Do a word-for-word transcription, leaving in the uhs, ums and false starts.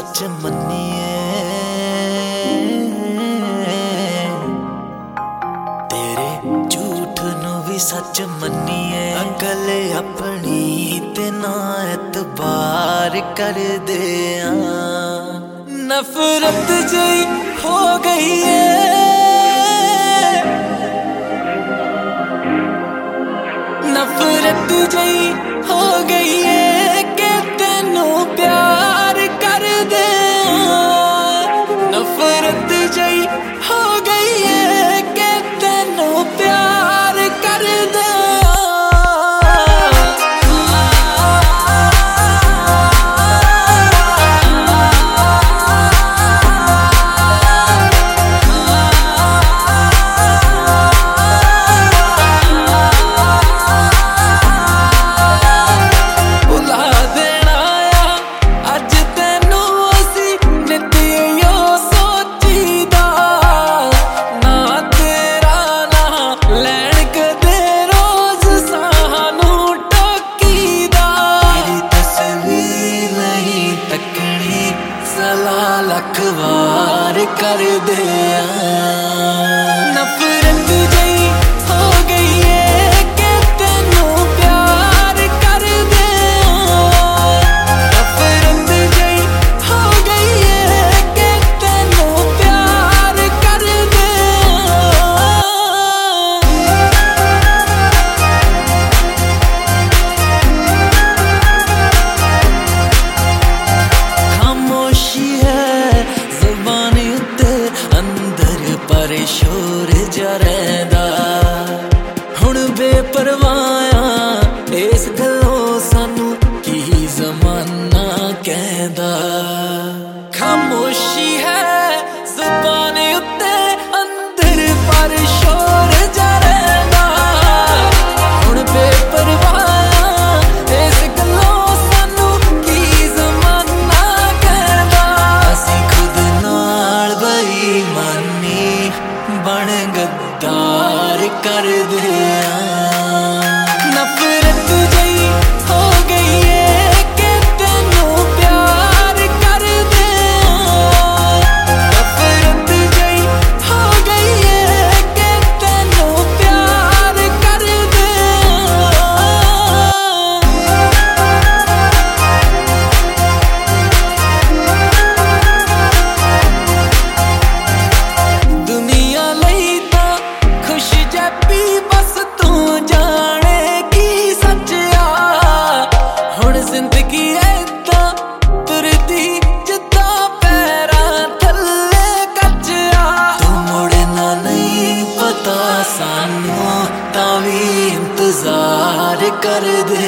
सच मन्निए, तेरे झूठ नू भी सच मन्निए। अकल अपनी ते ना एतबार कर दे, नफरत जई हो गई है, नफरत जई हो गई है कि तेनू प्यार कर दे। नफरत जई हो गई है कि तेनू प्यार कर दे। लख वार कर दे, नफरत जई हो गई है कि तेनू प्यार कर दे। नफरत जई हो गई है कि तेनू प्यार कर दे। खामोशी है पर शोर जरदा, हुण बेपरवाह इस गलों सानू की जमाना कहदा। खामोशी है ज़ुबान उत्ते अंदर पर शोर जरदा, हुण बेपरवाह इस गलों सानू की जमाना कहदा। असीं खुद नाल बेईमानी बन गद्दार कर दे, नफरत जई हो गई है कि तेनू प्यार कर दे। नफरत जई हो गई है कि तेनू प्यार कर दे। दुनिया लई तां खुश जैपी बस तू जाने की सच आ, हुण जिंदगी ऐदां तुरदी जिद्दां पैरां थल्ले कच आ। तू मुड़ना नहीं पता सानू तां वी इंतजार कर दे,